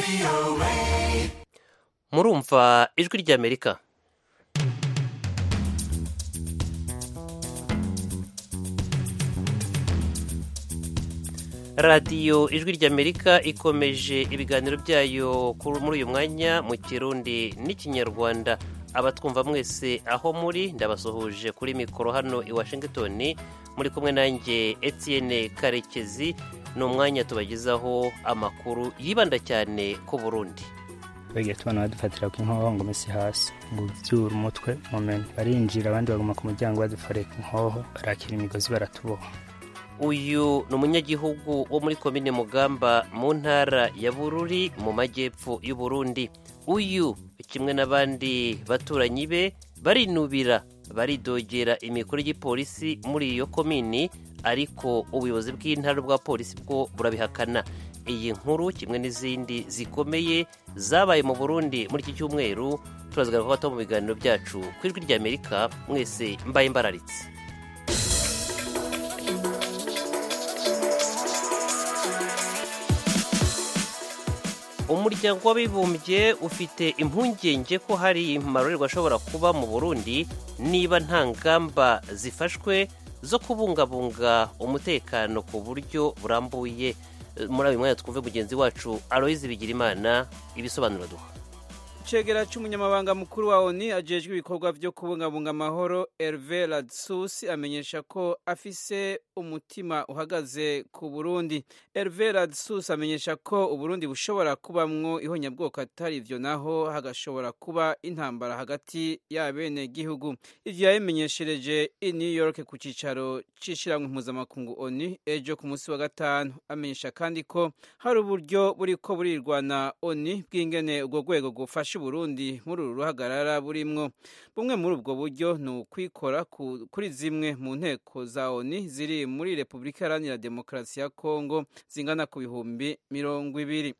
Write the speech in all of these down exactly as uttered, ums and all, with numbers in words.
murumva ijwi ry'Amerika. radiyo ijwi ry'Amerika ikomeje ibiganiro byayo muri uyu mwanya mu Kirundi n'Ikinyarwanda. Abatwumva mwese aho muri ndabasuhuje kuri mikoro hano i Washington, muri kumwe nanjye Etienne Karekezi. Ni umwanya tubagezaho amakuru yibanda cyane ku Burundi. Bagiye tubana badufatira ku nkoho ngo mesi hasi ngo byura umutwe moment barinjira abandi baguma ku muryango badufare ku nkoho barakira imigozi baratuboha. Uyu ni umunyagihugu wo muri komine Mugamba mu ntara ya Bururi mu majyepfo y'u Burundi. Uyu kimwe n'abandi baturanyi be barinubira baridogera imikuru y'ipolisi muri iyo komini, ariko ubuyobozi bw'intara bwa polisi bwo burabihakana. Iyi nkuru kimwe n'izindi zikomeye zabaye mu Burundi muri iki cyumweru turazagaruka ko mu biganiro byacu ku ijwi ry'Amerika. Mwese mbaye mbararitse. Umuryango w'abibumbye ufite impungenge ko hari amarorerwa ashobora kuba mu Burundi niba nta ngamba zifashwe zo kubungabunga umutekano ku buryo burambuye. Muri uyu mwanya twumve mugenzi wacu Aloise Bigirimana ibisobanuro duha. Icegera cy'umunyamabanga mukuru wa O N U ajejwe ibikorwa byo kubungabunga amahoro Hervé Ladsus amenyesha ko afise umutima uhagaze ku Burundi. Hervé Ladsus amenyesha ko Uburundi bushobora kubamwo ihonyabwoko atari ivyo naho hagashobora kuba intambara hagati y'abene gihugu. Ivyo yabimenyeshereje i New York ku cicaro c'ishiramwe mpuzamakungu O N U ejo ku munsi wa gatanu. Amenyesha kandi ko hari uburyo buriko burirwana O N U bw'ingene ubwo rwego gufasha Burundi muri uru ruhagarara burimwo. Bumwe muri ubwo buryo ni ukwikora kuri zimwe mu nteko za O N U ziri muri Repubulika Iharanira Demokarasi ya Kongo zingana ku bihumbi mirongo ibiri.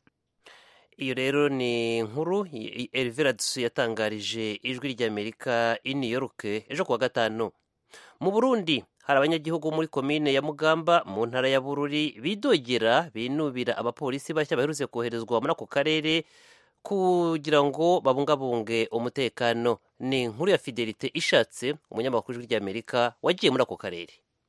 Iyo rero ni nkuru Hervé Ladsus yatangarije ijwi ry'Amerika i New York ejo kuwa gatanu. Mu Burundi hari abanyagihugu muri komine ya Mugamba mu ntara ya Bururi bidogera binubira abapolisi bashya baherutse koherezwa muri ako karere kugira ngo babungabunge umutekano. Ni inkuru ya Fidelite Ishatse, umunyamakuru w'ijwi ry'Amerika wagiye muri ako karere.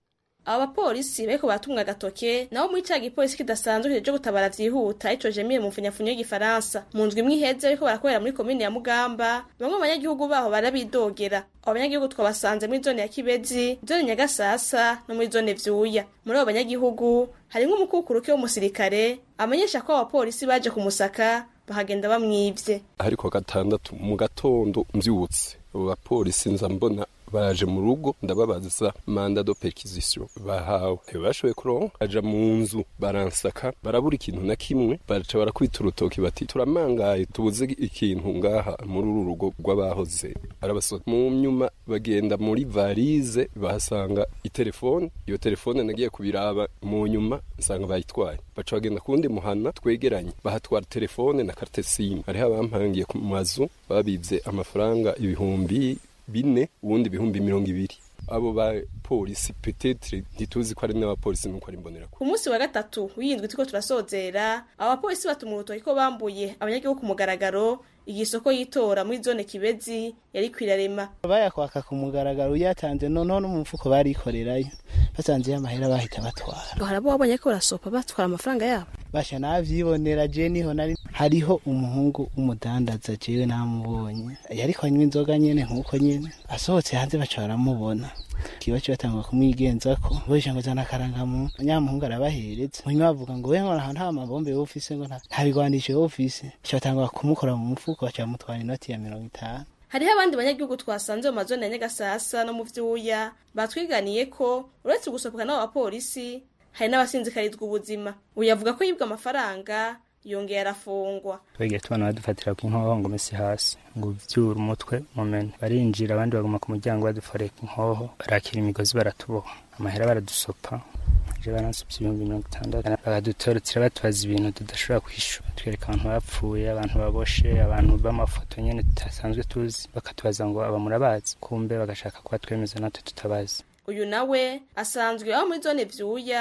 Aba bapolisi bariko batumwa gatoke naho muri ca gipolisi kidasanzwe cyo gutabara vyihuta ico jemiye mu mfunyafunyo y'igifaransa. Mu ndwi mwiheze ariko barakorera muri komine ya Mugamba, bamwe mu banyagihugu baho barabidogera. Abo banyagihugu twabasanze muri zone ya Kibezi, zone Nyagasasa no muri zone Vyuya. Muri abo banyagihugu harimwo umukukuruke w'umusirikare amenyesha ko abapolisi baje kumusaka bahagenda bamwivye. Ariko gatandatu mu gatondo mvyutse abapolisi nza mbona baje mu rugo ndababaza manda do perquisition bahawe bashoboye kuronka aja mu nzu baransaka barabura ikintu na kimwe baraca barakwita urutoki bati turamangaye tubuze ikintu ngaha muri uru rugo rw'abahoze arabasota. Mu nyuma bagenda muri varize bahasanga itelefone. Iyo telefone nagiye kubiraba mu nyuma nsanga bayitwaye. Baca bagenda kundi muhana twegeranye bahatwara telefone na carte SIM. Hariho abampangiye ku mazu babivye amafaranga ibihumbi bine ubundi bihumbi mirongo ibiri. Abo ba polisi peut-être ntituzi ko ari n'abapolisi nuko ari mbonera. Ku munsi wa gatatu w'indwi tuko turasozera abapolisi batumura urutoki ko bambuye abanyagihugu ku mugaragaro igisoko yitora muri zone Kibezi yari kwirarema. Bayakwaka ku mugaragaro yatanze noneho no mu mfuko barikorerayo basanze y'amahera bahita batwara. Harabo babonye ko barasopa batwara amafaranga yabo. Basha navyibonera je niho nari hariho umuhungu w'umudandaza jewe namubonye yariko anywa inzoga nyene nkuko nyene asohotse hanze baca baramubona kiba cyo batangwa kumwigenzako boje ngo zana karangamu nyamuhungu arabahereza munyuma bavuga ngo we nkora nta mabombe y'office ngo nta bigwanishe y'office cyo batangwa kumukora mu mfuko baca mutwara inoti ya mirongo itanu. Hariho abandi banyagihugu twasanze mu mazone ya Nyagasasa no mu Vyuya batwiganiye ko uretse gusopoka n'abapolisi hari n'abasinzikarizwa ubuzima. Uyavuga ko yibwa amafaranga yongeye arafungwa. Bagiye tubana badufatira ku nkoho ngo mesi hasi ngo byura umutwe moment barinjira abandi baguma ku muryango badufare ku nkoho barakira imigozi baratuboha. Amahera baradusopa je baransubye ibihumbi mirongo itandatu bagadutorotira batubaza ibintu tudashobora kwishura twereka abantu bapfuye abantu baboshe abantu b'amafoto nyene tutasanzwe tuzi bakatubaza ngo aba murabazi kumbe bagashaka kuba twemeza natwe tutabazi. Uyu nawe asanzwe aho muri zone Vyuya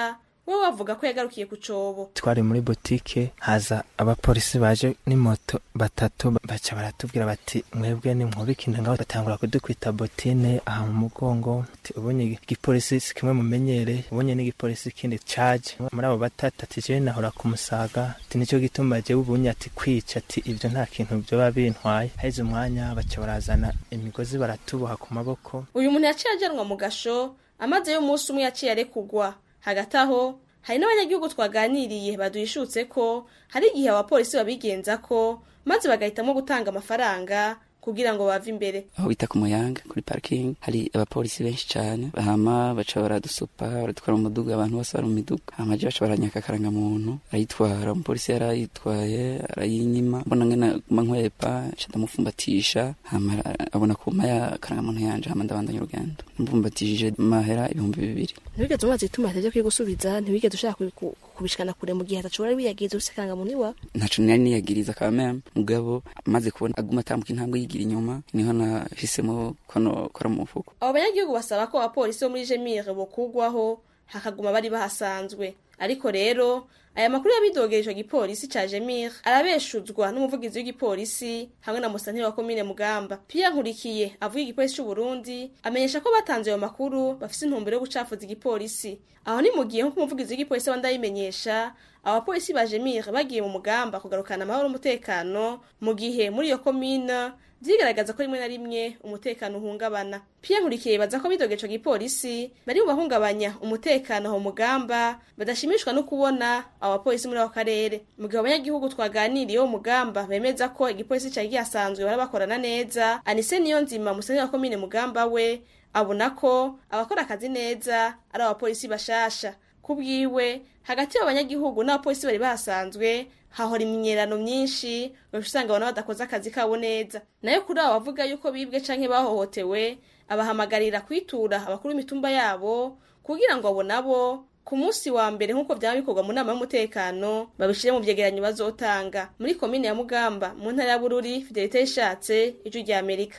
we bavuga ko yagarukiye ku cobo. Twari muri boutique haza abapolisi baje ni moto batatu baca baratubwira bati mwebwe ni mwubikina ngaho batangura kudukwita botine aha mu mugongo. Ubonye igipolisi kimwe mumenyere, ubonye n'igipolisi kindi charge. Muri abo batatu ati je nahora kumusaga ati nico gituma je ubunye ati kwica ati ivyo nta kintu byo babintwaye. Haize umwanya baca barazana imigozi baratuboha ku maboko. Uyu muntu yaciye ajanwa mu gasho amaze yo munsi umwe yaciye arekugwa. Hagati aho hari n'abanyagihugu twaganiriye baduhishutse ko hari igihe abapolisi babigenza ko maze bagahitamo gutanga amafaranga kugira ngo bave imbere. Aho bita ku Muyanga kuri parking hari abapolisi benshi cyane bahama baca baradusupa baratwara mu muduga abantu bose bari mu miduga amaje baca baranyaka karanga muntu ayitwara umupolisi yarayitwaye arayinyima mbona ngena mankwepa ndamufumbatisha hama abona ko maya karanga muntu yanje hama ndabandanya urugendo mbumbatishije mahera ibihumbi bibiri. Ntibigeze umaze ituma ataje kwigusubiza ntibigeze ushaka kubishikana kure mu gihe atacora biyagize usekanga muntu iwa ntacu nari niyagiriza kameme mugabo amaze kubona aguma atambuka intambwe yigira inyuma niho nahisemo kono kora mu mufuko. Abo banyagihugu basaba ko abapolisi bo muri Jemire bokugwaho hakaguma bari bahasanzwe. Ariko rero aya makuru yabidogereje igipolisi ca Jemire arabeshuzwa n'umuvugizi w'igipolisi hamwe na musanteri wa komine Mugamba. Pierre Nkurikiye avuga igipolisi cy'u Burundi amenyesha ko batanze ayo makuru bafise intumbero yo gucafuza igipolisi. Aho ni mu gihe nko umuvugizi w'igipolisi bandayimenyesha abapolisi ba Jemire bagiye mu Mugamba kugarukana amahoro n'umutekano mu gihe muri iyo komine vyigaragaza ko rimwe na rimwe umutekano uhungabana. Pierre Nkurikiye baza ko bidogeje igipolisi bari mu bahungabanya umutekano ho Mugamba badashimishwa no kubona abapolisi muri ako karere. Mu gihe abanyagihugu twaganiriye wo Mugamba bemeza ko igipolisi cya gihasanzwe barabakorana neza. Anise Niyonzima musanteri wa komine Mugamba we abona ko abakora akazi neza ari abapolisi bashasha. Kubwiwe hagati y'abanyagihugu n'abapolisi bari bahasanzwe hahora iminyerano myinshi usanga abantu badakoze akazi kabo neza. Nayo kuri abo bavuga yuko bibwe canke bahohotewe abahamagarira kwitura abakuru imitumba yabo kugira ngo abo nabo ku munsi wa mbere nkuko byaba bikorwa mu nama y'umutekano babishire mu vyegeranyo bazotanga. Muri komine ya Mugamba mu ntara ya Bururi, Fidelite Ishatse, Ijwi rya Amerika.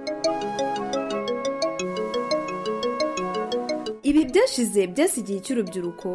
Ibi byashize byasigiye cy'urubyiruko.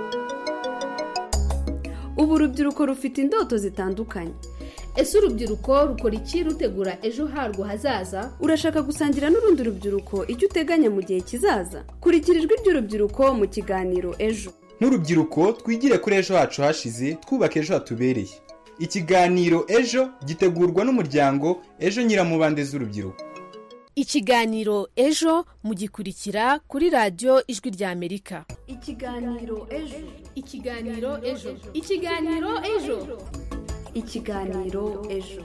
Ubu urubyiruko rufite indoto zitandukanye. Ese urubyiruko rukora iki rutegura ejo harwo hazaza? Urashaka gusangira n'urundi rubyiruko icyo uteganya mu gihe kizaza? Kurikira ijwi ry'urubyiruko mu kiganiro Ejo. N'urubyiruko twigire kuri ejo hacu hashize twubaka ejo hatubereye. Ikiganiro Ejo gitegurwa n'umuryango Ejo Nyiramubande z'urubyiruko. Ikiganiro Ejo mugikurikira kuri radio Ijwi rya Amerika. Ikiganiro Ejo. Ikiganiro Ejo. Ikiganiro Ejo. Ikiganiro Ejo.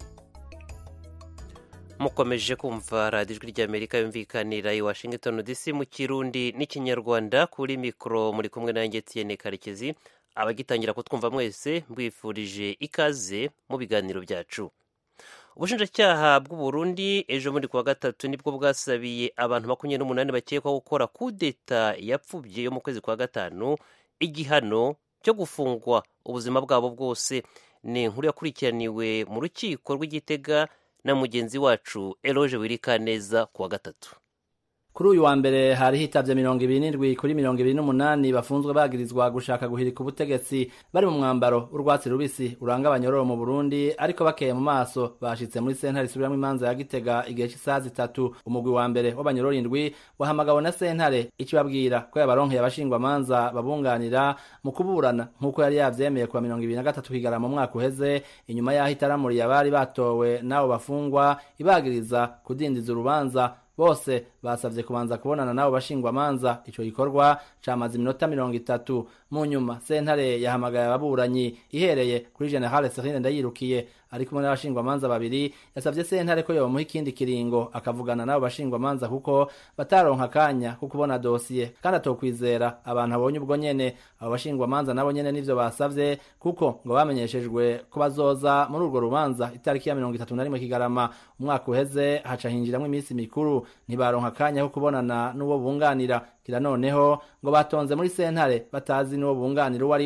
Mukomeje kumva radio Ijwi rya Amerika yumvikanira i Washington D C mu Kirundi n'Ikinyarwanda kuri mikro muri kumwe nanjye Etienne Karekezi. Abagitangira kutwumva mwese mbwifurije ikaze mu biganiro byacu. Ubushinjacyaha bw'u Burundi ejo muri kuwa gatatu nibwo bwasabiye abantu makumyabiri n'umunani bakekwa gukora kudeta yapfubye yo mu kwezi kwa gatanu igihano cyo gufungwa ubuzima bwabo bwose. Ni inkuru yakurikiraniwe mu rukiko rw'Igitega na mugenzi wacu Eloge Wirikaneza kuwa gatatu. Kuri uyu wa mbere hari hitavye mirongo ibiri n'indwi kuri mirongo ibiri n'umunani bafunzwe bagirizwa gushaka guhirika ubutegetsi bari mu mwambaro urwatsi rubisi uranga abanyororo mu Burundi, ariko bakeye mu maso bashitse muri sentare isubiramwo imanza ya Gitega igihe cy'isaha zitatu. Umugwi wa mbere w'abanyororo indwi wahamagawe na sentare ikibabwira ko yabaronkeye abashingwa manza babunganira mu kuburana nk'uko yari yavyemeye kuwa mirongo ibiri na gatatu Kigarama mu mwaka uheze, inyuma yaho itaramuriye abari batowe nabo bafungwa ibagiriza kudindiza urubanza. Bose basavye kubanza kubonana nabo bashingwa manza. Ico gikorwa camaze iminota mirongo itatu. Mu nyuma sentare yahamagaye ababuranyi ihereye kuri General Serine Ndayirukiye ari kumwe n'abashingwa manza babiri. Yasavye sentare ko yomuha ikindi kiringo akavugana nabo bashingwa manza kuko bataronka kanya kuko kubona dossier kandi atokwizera abantu abonye ubwo nyene. Abo bashingwa manza nabo nyene nivyo basavye kuko ngo bamenyeshejwe ko bazoza muri urwo rubanza itariki ya mirongo itatu na rimwe Kigarama umwaka uheze, haca hinjiramwo iminsi mikuru ntibaronka kanya ko kubonana n'uwo bunganira. Kira noneho ngo batonze muri sentare batazi n'uwo bunganira uwo ari we.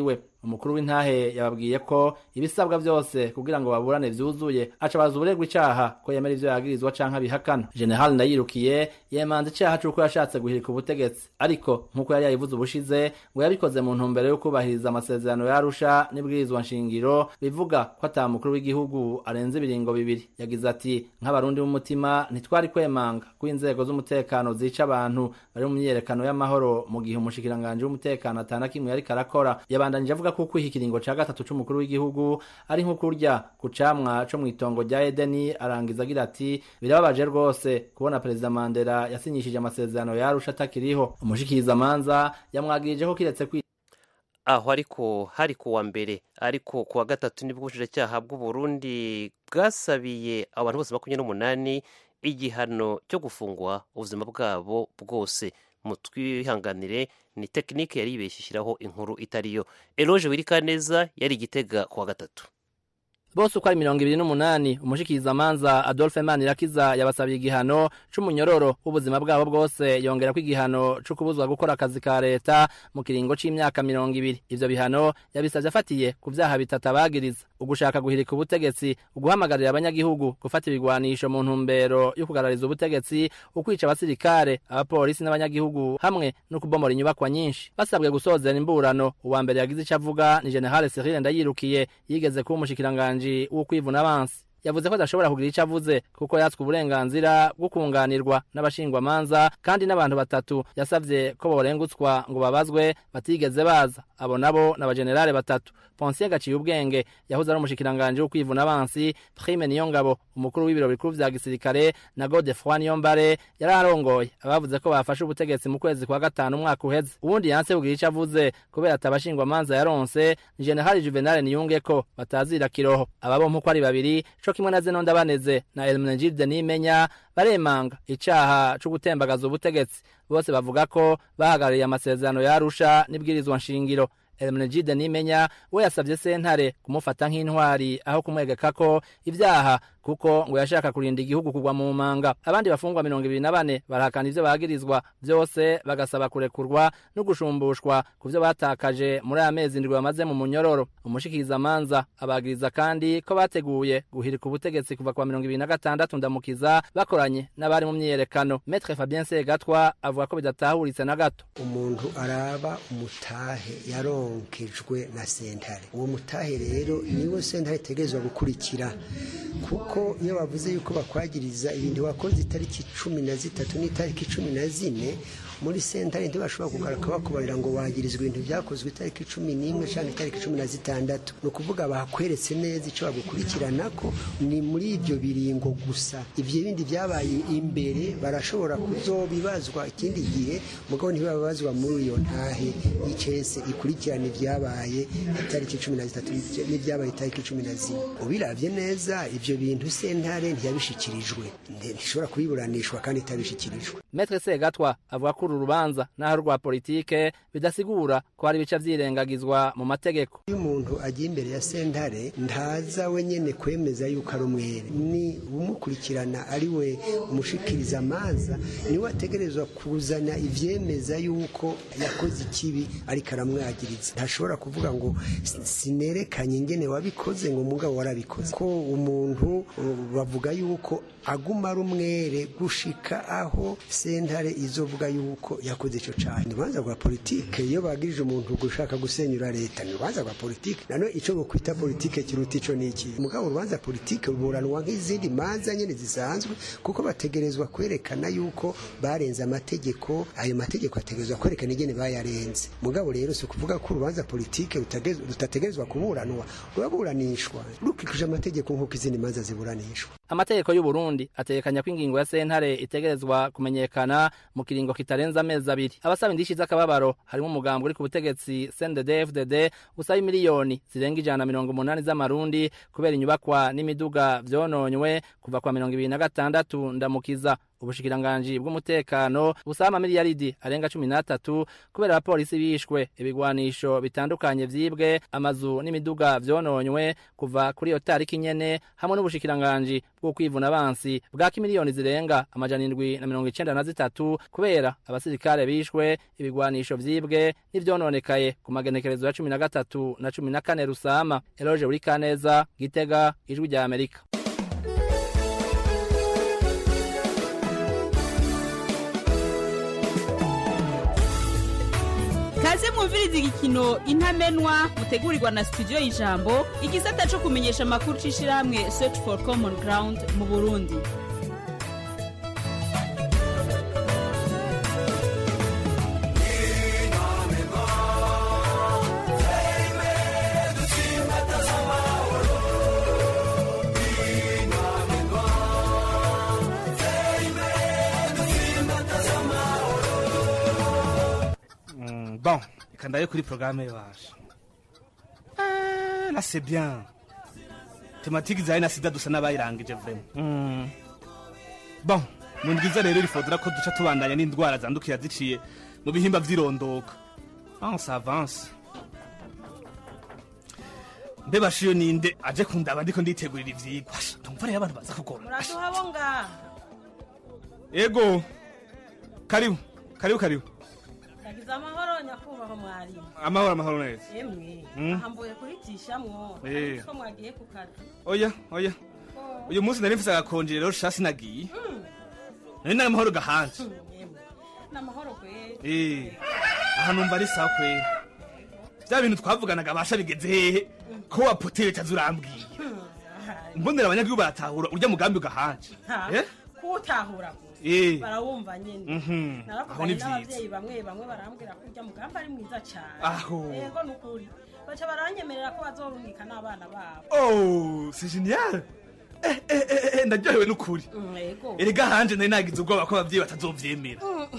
umukuru w'intahe yababwiye ko ibisabwa byose kugira ngo baburane vyuzuye aca baza uburegwa icaha ko yemera ivyo yagirizwa canke abihakana. General Ndayirukiye yemanze icaha c'uko yashatse guhirika ubutegetsi, ariko nk'uko yari yabivuze ubushize ngo yabikoze mu ntumbero yo kubahiriza amasezerano ya Arusha n'ibwirizwa nshingiro bivuga ko ata mukuru w'igihugu arenze ibiringo bibiri. Yagize ati nk'abarundi b'umutima ntitwari kwemanga ko inzego z'umutekano zica abantu bari mu myiyerekano y'amahoro mu gihe umushikiranganje w'umutekano atana kimwe yari karakora. Yabandanije avuga ko kwiha ikiringo ca gatatu c'umukuru w'igihugu ari nko kurya ku camwa co mw'itongo rya Edeni. Arangiza agira ati birababaje rwose kubona Perezida Mandela yasinyishije amasezerano ya Arusha atakiriho. Umushikiriza manza yamwagirije ko kiretse kwi aho ariko hari kuwa mbere ariko kuwa gatatu nibwo ubushinjacyaha bw'u Burundi bwasabiye abantu bose makumyabiri n'umunani igihano cyo gufungwa ubuzima bwabo bwose. Mutwihanganire ni tekinike yari yibeshyishyiraho inkuru itariyo. Eloge Wirikaneza yari Gitega kuwa gatatu. Bose uko ari mirongo ibiri n'umunani umushikiriza manza Adolphe Manirakiza yabasabiye igihano c'umunyororo w'ubuzima bwabo bwose, yongera ko igihano co kubuzwa gukora akazi ka leta mu kiringo c'imyaka mirongo ibiri. Ivyo bihano yabisavye afatiye ku vyaha bitatu abagiriza: ugushaka guhirika ubutegetsi, uguhamagarira abanyagihugu gufata ibigwanisho mu ntumbero yo kugarariza ubutegetsi, ukwica abasirikare, abapolisi n'abanyagihugu, hamwe no kubomora inyubakwa nyinshi. Basabwe gusozera imburano. Uwa mbere yagize ico avuga ni General Cyril Ndayirukiye, yigeze kuba umushikiranganje wo kwivuna abansi. Yavuze ko adashobora kugira ico avuze kuko yatswe uburenganzira bwo kunganirwa n'abashingwa manza, kandi n'abantu batatu yasavye ko borengutswa ngo babazwe batigeze baza. Abo nabo n'abagenerale batatu: Ponsier Gaciye ubwenge yahoze ari umushikiranganje wo kwivuna abansi, Prime Niyongabo umukuru w'ibiro bikuru vya gisirikare, na Godefroid Niyombare yararongoye abavuze ko bafashe ubutegetsi mu kwezi kwa gatanu umwaka uheze. Ubundi yanse kugira ico avuze kubera atabashingwa manza yaronse ni General Juvenal Niyungeko batazira kiroho. Ababo mpuko ari babiri co kimwe na Zeno Ndabaneze na Elmenegilde Nimenya baremanga icaha cyo gutembagaza ubutegetsi. Bose bavuga ko bahagarariye amasezerano ya Arusha n'ibwirizwa nshingiro. Elmenegilde Nimenya we yasavye sentare kumufata nk'intwari aho kumwegeka ko ivyaha kuko ngo yashaka kurinda igihugu kugwa mu manga. Abandi bafungwa mirongo ibiri na bane barahakana ivyo bagirizwa byose, bagasaba kurekurwa no gushumbushwa ku vyo batakaje muri aya mezi ndwi bamaze mu munyororo. Umushikiriza manza abagiriza kandi ko bateguye guhirika ubutegetsi kuva kwa mirongo ibiri na gatandatu ndamukiza bakoranye n'abari mu myiyerekano. Maître Fabien Segatwa avuga ko bidatahuritse na gato. Umuntu araba umutahe yaronkejwe na sentare, uwo mutahe rero niwo sentare itegerezwa gukurikira, kuko iyo bavuze yuko bakwagiriza ibintu wakoze itariki cumi na zitatu n'itariki cumi na zine muri sentare ntibashobora kugaruka bakubarira ngo wagirizwa ibintu byakozwe itariki cumi n'imwe cyangwa itariki cumi na zitandatu. Ni ukuvuga bakweretse neza icyo bagukurikirana ko ni muri ibyo biringo gusa. Ibyo bindi byabaye imbere barashobora kuzobibazwa ikindi gihe, mugabo ntibabazwa muri iyo ntahe y'icese ikurikirana ibyabaye itariki cumi na zitatu n'ibyabaye itariki cumi na zine. Ubiravye neza ibyo bintu sentare ntiyabishikirijwe, ntishobora kubiburanishwa kandi itabishikirijwe. Maître Segatwa avuga ko urubanza naho rwa politike bidasigura ko hari bica vyirengagizwa mu mategeko. Iyo umuntu agiye imbere ya sentare ntaza wenyene kwemeza yuko ari umwere, ni umukurikirana ari we umushikiriza amanza niwe ategerezwa kuzana ivyemeza yuko yakoze ikibi ariko aramwagiriza. Ntashobora kuvuga ngo sinerekanye ingene wabikoze ngo mugabo warabikoze. Ko umuntu bavuga yuko aguma ari umwere gushika aho sentare izovuga yuko yakoze ico cyane. Urubanza rwa politike iyo bagirije umuntu gushaka gusenyura leta, ni urubanza rwa politike. Nano ico bo kwita politike kiruta ico niki. Mugabo urubanza politike ruburanwa nk'izindi manza nyene zisanzwe, kuko bategerezwa kwerekana yuko barenze amategeko. Ayo mategeko ategerezwa kwerekana ingene bayarenze. Mugabo rero si kuvuga ko urubanza politike rutategerezwa kuburanwa, ruraburanishwa rukikije amategeko nk'uko izindi manza ziburanishwa. Amategeko y'u Burundi atekanya ko ingingo ya sentare itegerezwa kumenyekana mu kiringo kitarenza amezi abiri. Abasaba indishi z'akababaro harimo umugambi uri ku butegetsi C N D D F D D usaba miliyoni zirenga ijana na mirongo umunani z'amarundi kubera inyubakwa n'imiduga vyononywe kuva kwa mirongo ibiri na gatandatu ndamukiza. ubushikiranganji bw'umutekano busaba miliyaridi arenga cumi n'atatu kubera abapolisi bishwe ibigwanisho bitandukanye vyibwe amazu n'imiduga vyononywe kuva kuri iyo tariki nyene hamwe n'ubushikiranganji bwo kwivuna abansi bwa kimiliyoni zirenga amajana indwi na mirongo icenda na zitatu kubera abasirikare bishwe ibigwanisho vyibwe n'ivyononekaye ku magenekerezo ya cumi na gatatu na cumi na kane Rusama. Eloge Burikaneza, Gitega, Ijwi rya Amerika. Kaze mwumviriza igikino Intamenwa mutegurirwa na studio y'Ijambo igisata cyo kumenyesha makuru cishirahamwe Search for Common Ground mu Burundi. Bon, kandaye kuri programme yaje. Ah, là c'est bien. Thématique zaina sida dusa nabayirangije vraiment. Mm. Bon, mundiza rero rifodura ko duca tubandanya n'indwara zandukira ziciye mu bihimba vyirondoka. On s'avance. Mbeba shiyo ninde aje kundaba ndiko nditegurira ivyigwa. Ndumva rero abantu baza kugoma. Muratuhabonga. Ego. Karibu, karibu karibu. Nagize amahoro nyakubahwa mwarimu. Amahoro amahoro neza. Emwe, Mm. ahambuye kuritishamwo. Eh. Ko mwagiye ku kazi. Oya, oya. Uyu munsi nari mfise agakonje rero shasi nagiye. Nari nari amahoro gahanje. Emwe. Namahoro kwe. Eh. Aha numva ari sawa kwe. Bya bintu twavuganaga basha bigeze hehe ko wapotere tazurambwiye. Mbonera abanyagihugu baratahura urya mugambi ugahanje. Eh? Kutahura. Eh. Barawumva nyene. Mhm. Aho Naravuganye ni vyiza. n'abavyeyi bamwe bamwe barambwira ko urya mugambi ari mwiza cyane. Aho. Yego nukuri. Baca baranyemerera ko bazorungika n'abana babo. Oh, c'est génial. Eh eh eh eh ndaryohewe n'ukuri. Yego. Erega hanje nari nagize ubwoba ko abavyeyi batazovyemera.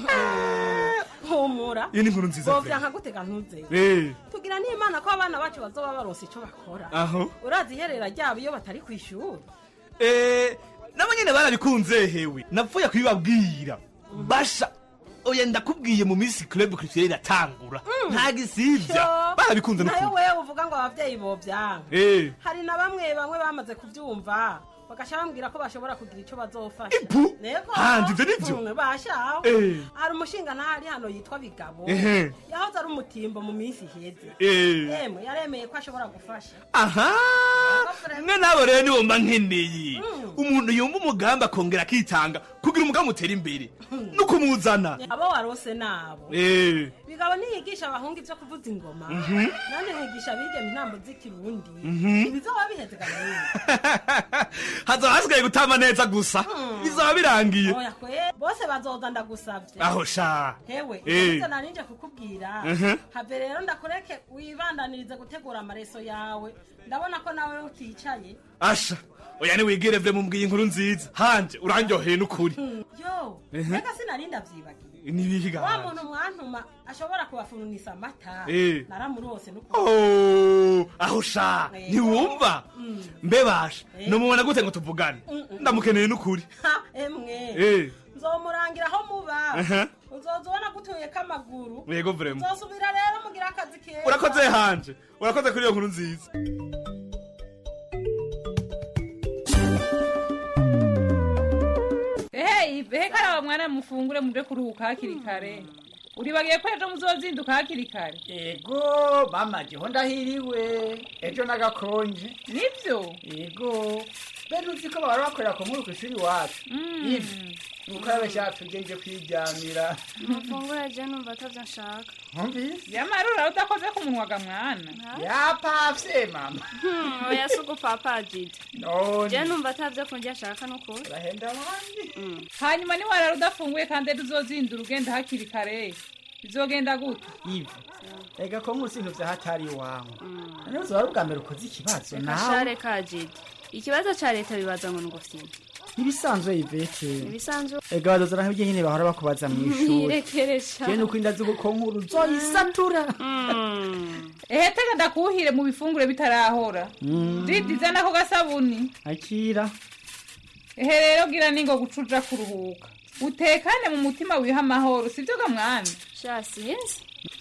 Humura. Iyo ni inkuru nziza pe. Bovya nkagutega ntuze. Eh. Tugira n'Imana ko abana bacu bazoba baronse ico bakora. Aho. Urazi yerera ryabo iyo batari kwishuri. Eh, nabo nyene barabikunze hewe. Napfuye kubibabwira. Basha. Oya ndakubwiye mu minsi club culturelle iratangura. Nta gisivya. Barabikunze Nayo n'ukuri. wewe uvuga ngo abavyeyi bovyanga. Eh. Hari na bamwe bamwe bamaze kuvyumva. Bagasha bambwira ko bashobora kugira ico bazofasha. Ipu. Nego. Hanze ivyo nivyo. Mm, Basha. Eh. Hari umushinga ntari hano yitwa Bigabo. Ehe. Yahoze ari umutimbo mu minsi iheze. Eh. Emwe yaremeye ko ashobora gufasha. Aha. Mwe nabo rero nibo mba nkeneye. Umuntu yumva umugambi akongera akitanga kugira umugambi utera imbere. Nuko muzana. Abo warose nabo. Eh. Bigabo niyigisha abahungu ivyo kuvuza ingoma. Mhm. Nande nkigisha abigeme intambo z'ikirundi. Mhm. Ibizoba biheze gamwe. Hazo hasigaye gutama neza gusa. Bizaba birangiye. Oya kwe bose bazoza ndagusavye. Aho sha. Hewe, Eh. ivyo narinje kukubwira. Mhm. Have rero ndakureke wibandanirize gutegura amareso yawe. Ndabona ko nawe uticaye. Asha. Oya ni wigire vye mumbwiye inkuru nziza. Hanje urandyoheye n'ukuri. Yo, Mhm. reka sinarinda vyibagiye. Nibihiga. Wa muntu mwantuma ashobora kubafurunisa amata. Eh. Naramurose n'ukuri. Oh, aho sha. Eh. Ntiwumva? Mm. Mbebasha. Eh. Numubona gute ngo tuvugane? Mm-mm. Ndamukeneye n'ukuri. Ha, emwe. Eh. Nzomurangira aho muba. Aha. Uzoza ubona gutuye kamaguru. Yego vraiment. Uzosubira rero mugira akazi keza. Urakoze hanje. Urakoze kuri iyo nkuru nziza. Hey, behe kara mwana mufungure muje kuruhuka hakiri kare. Uribagiye ko ejo muzozinduka hakiri kare. Ego, mama jeho ndahiriwe. Ejo nagakonje. Nivyo? Ego. Bene uzi ko bahora bakorera ku nkuru kw'ishuri iwacu. Ivi. Nuko cyatugenje kwiryamira. Mufungura je numva atavyo nshaka. Nkumvise? Yamarura udakoze ku munwa ga mwana. Yapafye mama. Hmm, oya suko papa jide. None. Je numva atavyo kurya ashaka nuko. Urahenda abandi. Hanyuma ni warara udafunguye kandi ejo uzozindura ugenda hakiri kare. Bizogenda gute? Ivi. Ega ko nkusi ibintu vya hatari iwawe. None uzaba ubwa mbere ukoze ikibazo nawe. Kashare ka jide. Ikibazo ca leta bibaza ngo ngufite. Ibisanzwe Ivete. Ibisanzwe. Ega badozana nk'ibyo nyine bahora bakubaza mu ishuri. Nirekeresha. Je nuko indazi gukonkuru zoyisatura. Ehe tega ndakuhire mu bifungure bitarahora. Didi zana ko gasabuni. Akira. Ehe rero gira ningo gucuja kuruhuka. utekane mu mutima wiha amahoro sibyo ga mwana sha sinzi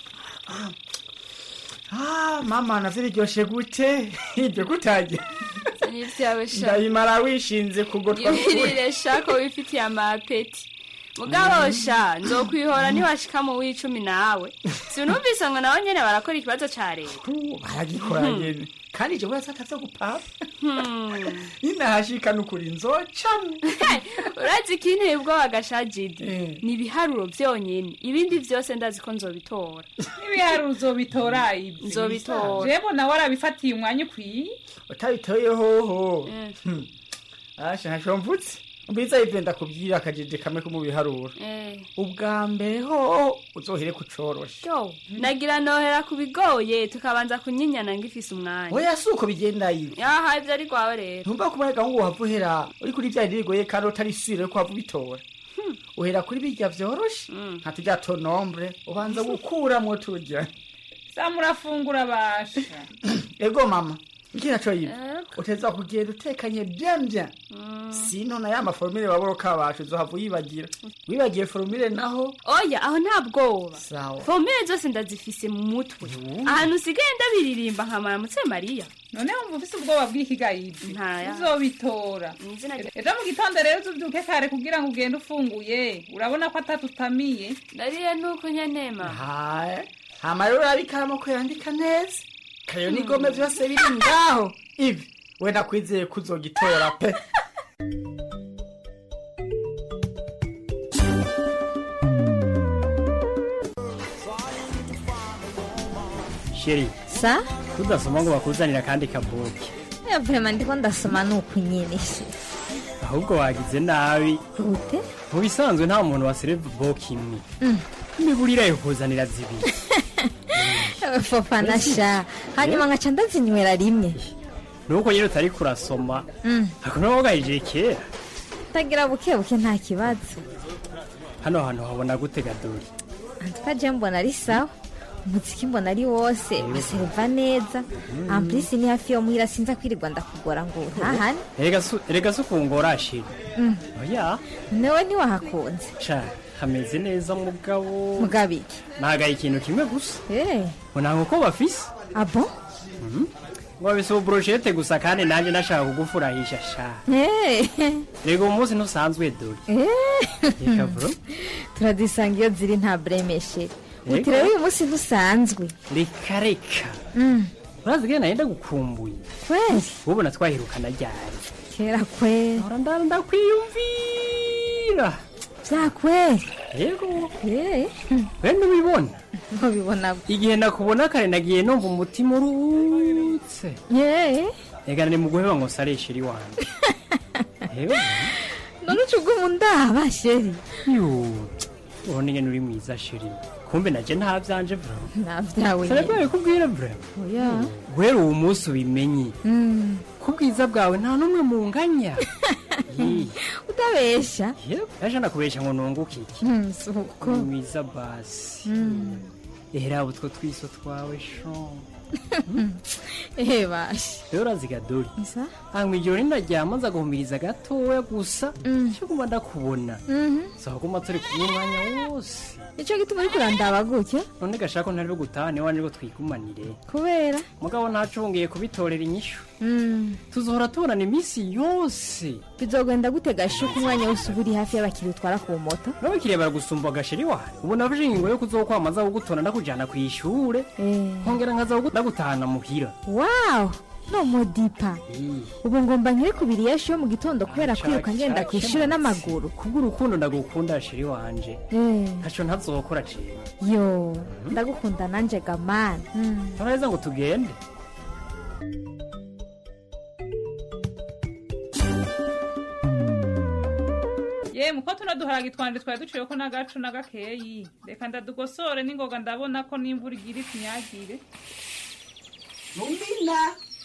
ah mama navyo biryoshe gute ibyo gutajya nivyawe sha ndayimara wishinze kugotwa yirire shako wifitiye amapeti mugabo sha nzokwihora ntiwashika mu w'icumi nawe sinumvise ngo nawe nyene barakora ikibazo ca leta baragikora nyene kandi je wese atavyo gupapa ninahashika nukuri nzocamwe urazi kinteye ubwoba gashajidi ni ibiharuro vyonyene ibindi vyose ndazi ko nzobitora ibiharuro uzobitora ibi nzobitora jebo nawe arabifatiye umwanya ukwiye utabitoye hoho asha hashomvutse mbiza ivenda kubwira akajeje kamwe ko mu biharuro ubwa mbere ho uzohere kucorosha yo nagira nohera kubigoye tukabanza kunyinyana ngifise umwanya oya suko bigenda yiwe yaha ivyo ari gwawe rero ntumva kubarega ngo wavuhera uri kuri vya ndigoye kandi utari sire ko wavubitora uhera kuri bijya vyoroshe nka tujya to nombre ubanza gukuramwo tujya samurafungura basha ego mama ngira cho yiwe uteza kugenda utekanye bien bien sino na ya maformule baboroka bacu zohava yibagira wibagiye formule naho oya aho ntabwoba sawa formule zose ndazifise mu mutwe ahantu usigaye ndabiririmba nkamara mutse Maria none wumva ufise ubwoba bw'ikigayibi ntaya uzobitora ejo mu gitondo rero uzubyuke kare kugira ngo ugende ufunguye urabona ko atatutamiye ndariye nuko nyanema haye hama rero arikamo ko yandika neza kayo nigome vyose biri ngaho ibi we nakwizeye kuzogitora pe Sheri sa tudasoma ngo bakuzanira kandi kabuki ya vrema ndiko ndasoma nuko nyene ahubwo wagize nabi gute mu bisanzwe nta muntu wasereva boki imwe niburira yo kuzanira zibiri fofa nasha hanyuma ngaca ndazinywera rimwe nuko nyine utari kurasoma hakuna wogahije kera tagira buke buke nta kibazo hano hano habona gutega dori antwaje mbona ari sawa umuziki mbona ari wose baserva neza amplisi ni hafi yo muhira sinza kwirirwa ndakugora ngo ntahane erega su erega su kungora shiri oya newe ni wahakunze cha hameze neza mugabo mugabiki nagaye ikintu kimwe gusa eh bona ngo bafise abo ngo biso brochette gusa kandi nanje nashaka kugufurahisha sha eh rego umunsi ntusanzwe dori eh reka bro turadisangiyo ziri nta bremeshe utire uyu munsi ntusanzwe reka reka urazi gena yenda gukumbuye kweli ubona twahirukana ryari kera kweli ora ndanda kwiyumvira vya kweli yego eh wende ubibona ubibona igihe nakubona kare nagiye numva umutima urutse eh ega ni muguheba ngo sare shiri wanje yego none ucugumu ndaba sheri yo ubona ingene uri mwiza shiri kumbe naje nta vyanje bro navyawe Sarabaye kubwira bro oya wera uwo munsi ubimenye mm kubwiza bwawe nta numwe munganya utabesha yep aje nakubesha ngo nunguke iki mm suko mwiza basi mm era utwo twiso twawe shon eh bashi rero aziga dori isa hamwe ijoro ndaryama nza guhumiriza gatoya gusa cyo kuma ndakubona saho kuma turi kumwe umwanya wose ico gituma ari kurandaba gutya none gashaka ntari gutahane wanje ngo twikumanire kubera mugabo ntacungiye kubitorera inyishu mm tuzohora tubonana iminsi yose bizogenda gutega shuka umwanya wose uburi hafi y'abakiri utwara ku moto n'abakiriya baragusumba agasheri wawe ubu navuje ingingo yo kuzokwamaza gutora ndakujana ku ishure nkongera nkaza ndagutahana muhira wow no modipa ubu ngomba nkire kubiri yasho mu gitondo kubera kwiruka ngenda ku ishure n'amaguru kubw'urukundo ndagukunda sheri wanje ntaco ntazokora ciwe yo ndagukunda nanje gamana turaheza ngo tugende ye muko tunaduharage twanje twari duciye ko nagacu nagakeyi reka ndadugosore n'ingoga ndabona ko n'imvura igira ikinyagire Rumina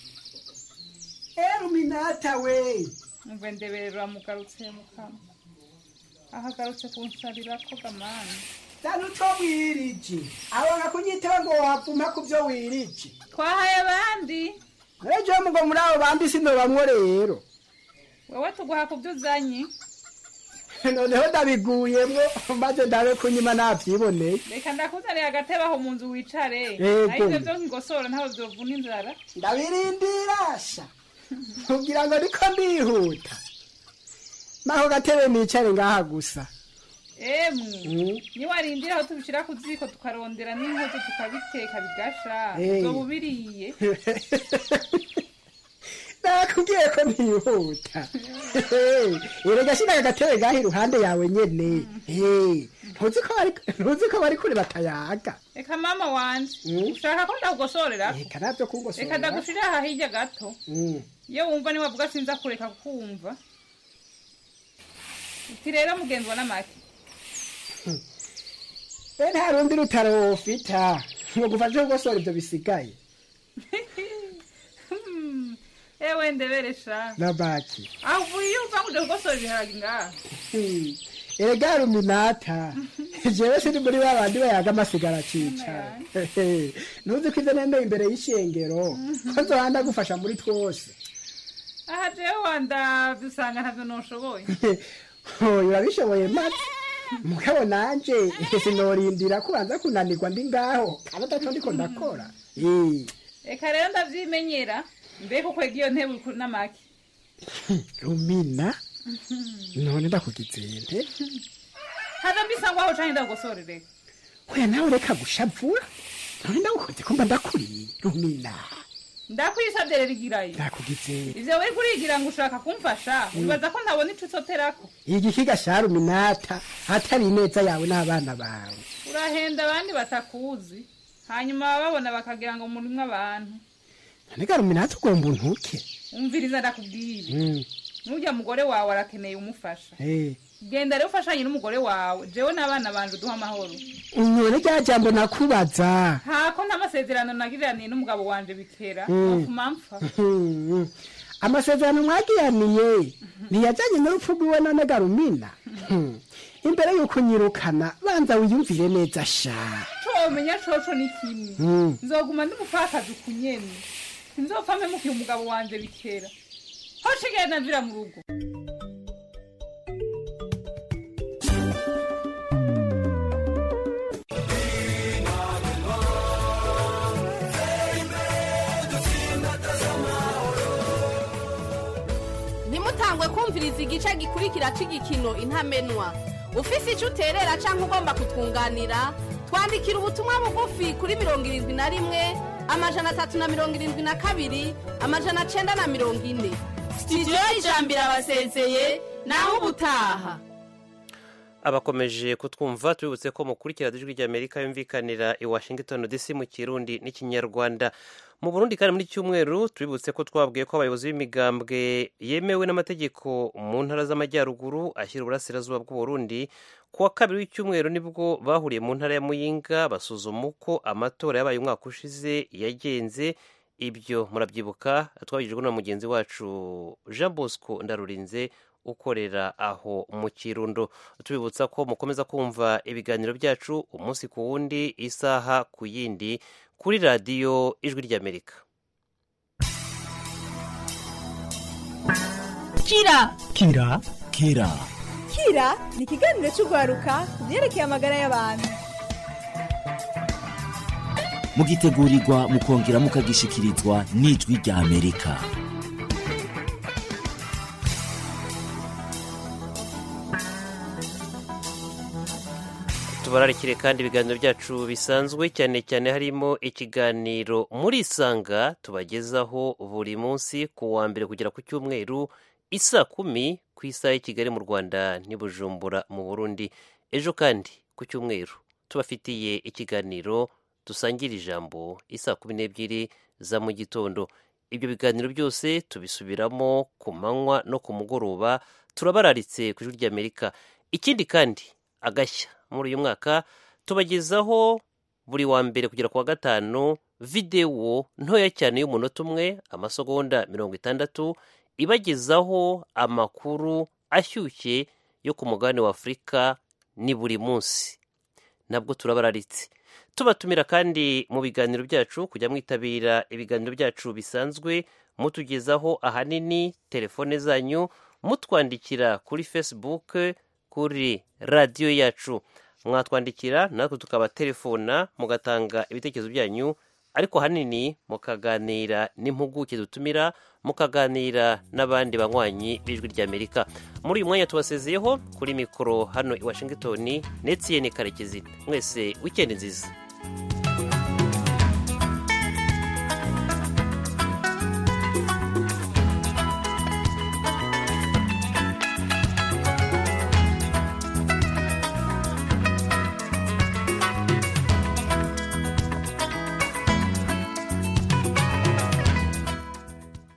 Eh Ruminata we Mve ndeberera mugarutse mukama ahagarutse kunsarira ko gamana Tanu to wirije abona kunyitaba ngo wapfuma kuvyo wirije twahaye abandi Ejo mugo muri abo bandi sino bamwe rero wewe tuguha kuvyuzanye noneho ndabiguyemwo maze ndabe kunyima navyiboneye. Reka ndakuzaniye agatebe aho mu nzu wicare. Yego. Ariko byo nkigosora ntaho vyovuna inzara. Ndabirindira sha. Kugira ngo niko ndihuta. Naho gatebe nicare ngaha gusa. Emwe, ni warindira aho tubishira ku ziko tukarondera n'inkoto tukabiteka bigasha. Eh. Zo bubiriye. Nakubwiye ko ntihuta. Erega shina gatebe gahi iruhande yawe nyene. Eh, ntuzi ko bari ntuzi ko bari kure batayaga. Eka mama wanje, ushaka ko ndakugosorera? Eka navyo kungosorera. Eka ndagushira aha hirya gato. Mm. Iyo wumva ni wavuga sinza kureka kumva. Uti rero mugenzwa n'amaki. Ben harundi rutaro ufita. Ngo gufasha kugosora ibyo bisigaye. Ewe ndeberesha. Nabaki. Aho uyumva ngo kugosora ibiharage ngaha. Erega ruminata. Jewe sindi muri babandi bayaga amasigara cicara. Ntuzi ko ivyo nemeye imbere y'ishengero. Ko nzohanda gufasha muri twose. Aha jewe wanda dusanga ntavyo noshoboye. Oyo urabishoboye maze. Mugabo nanje sinorindira kubanza kunanirwa ndi ngaho. Kandi ataco ndiko ndakora. Eh. Eka rero ndavyimenyera. Mbeko kwega iyo ntebe uri n'amaki. Rumina. None ndakugizente. Hada mbisa ngwaho canke ndagugosorere. Oya nawe reka gushavura. None ndagukoze ko mba ndakuriye Rumina. Ndakwisabye rero igirayo. Ndakugizente. Ivyo we kurigira ngo ushaka kumfasha. Ubaza ko ntabona ico usoterako. Igikiga sha Ruminata atari neza yawe n'abana bawe. Urahenda abandi batakuzi. Hanyuma babona bakagira ngo murimwe abantu. Nega Ruminata ugomba untuke. Umviriza ndakubwira. Mm. Nujya mugore wawe arakeneye umufasha. Eh. Genda rero ufashanye n'umugore wawe. Jewe n'abana banje duha amahoro. None rya jambo nakubaza. Hako ntamasezerano nagiraniye n'umugabo wanje bikera. Mm. Ofumampfa. Amasezerano mwagiraniye ntiyajanye n'urupfu rwiwe none Garumina. Imbere yuko nyirukana banza wiyumvire neza sha. Comenya coco ni kimwe. Mm. Nzoguma ndumupfakazi kunyene. Sinzopfa mpemukiye umugabo wanje bikera. Hoshigeye navira mu rugo. Nimutangwe kumviriza igice gikurikira c'igikino intamenwa. Ufise ico uterera canke ugomba kutwunganira, twandikira ubutumwa bugufi kuri mirongo irindwi na rimwe amajana atatu na mirongo irindwi na kabiri amajana cenda na mirongo ine. Studio Ijambiro abasezeye naho ubutaha. Abakomeje kutwumva tubibutse ko mukurikira ijwi ry'Amerika yumvikanira i Washington D C mu Kirundi n'Ikinyarwanda. Mu Burundi kandi muri cyumweru tubibutse ko twabwiye ko abayobozi b'imigambwe yemewe n'amategeko mu ntara z'amajyaruguru ashyira uburasirazuba bw'u Burundi kuwa kabiri w'icyumweru nibwo bahuriye mu ntara ya Muyinga basuzuma uko amatora yabaye umwaka ushize yagenze. Ibyo murabyibuka twabigijwe na mugenzi wacu Jean Bosco Ndarurinze ukorera aho mu Kirundo. Tubibutsa ko mukomeza kumva ibiganiro byacu umunsi ku wundi isaha ku yindi kuri radiyo Ijwi ry'Amerika. Kira Kira Kira Kira ni ikiganiro cy'urwaruka ku byerekeye amagara y'abantu. mugitegurirwa mukongera mukagishikirizwa n'Ijwi ry'Amerika. Tubararikire kandi ibiganiro byacu bisanzwe cyane cyane harimo ikiganiro muri Isanga tubagezaho buri munsi ku wa mbere kugera ku cyumweru isa kumi ku isaha y'i Kigali mu Rwanda n'i Bujumbura mu Burundi. Ejo kandi ku cyumweru tubafitiye ikiganiro dusangira ijambo isa kumi n'ebyiri za mu gitondo. Ibyo biganiro byose tubisubiramo ku manywa no ku mugoroba. Turabararitse ku Ijwi ry'Amerika. Ikindi kandi agashya muri uyu mwaka tubagezaho buri wa mbere kugera ku wa gatanu videwo ntoya cyane y'umunota umwe amasegonda mirongo itandatu ibagezaho amakuru ashyushye yo ku mugabane wa Afurika ni buri munsi. Nabwo turabararitse tubatumira kandi mu biganiro byacu kujya mwitabira ibiganiro byacu bisanzwe mutugezaho ahanini telefone zanyu mutwandikira kuri Facebook kuri radiyo yacu. Mwatwandikira natwe tukabaterefona mugatanga ibitekerezo byanyu, ariko hanini mukaganira n'impuguke dutumira, mukaganira n'abandi banywanyi b'ijwi ry'Amerika. Muri uyu mwanya tubasezeyeho kuri mikoro hano i Washington, Netiyeni Karekezi. Mwese weekend nziza.